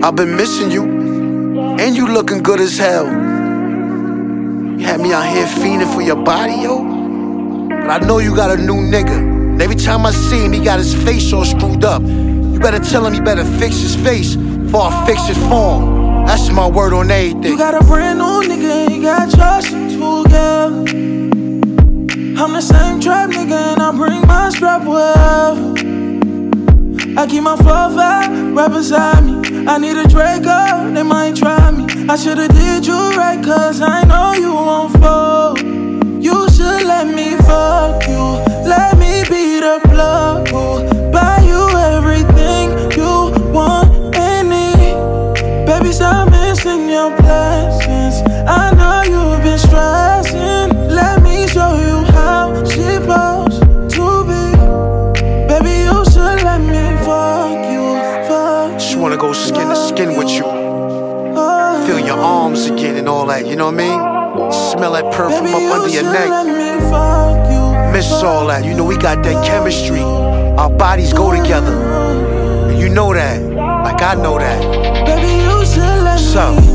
I've been missing you, and you looking good as hell. You had me out here fiending for your body, yo. But I know you got a new nigga. And every time I see him, he got his face all screwed up. You better tell him he better fix his face before I fix his form. That's my word on everything. You got a brand new nigga and you got trust together. I'm the same trap nigga and I bring my strap wherever. I keep my flow vibe right beside me. I need a Draco, they might try me. I should've did you right, cause I know you won't fall. You should let me fuck you. Let me be the plug who buy you everything you want and need. Baby, stop missing your blessings. I know you've been stressing. Let me show you how she supposed to be. Baby, you should let me fuck you, fuck you. Just wanna go skin to skin with you. Feel your arms again and all that, you know what I mean? Smell that perfume Baby, up under your neck. let me fuck you. Miss all that, you know we got that chemistry. Our bodies go together. And you know that, like I know that. Baby, you should let What's up? me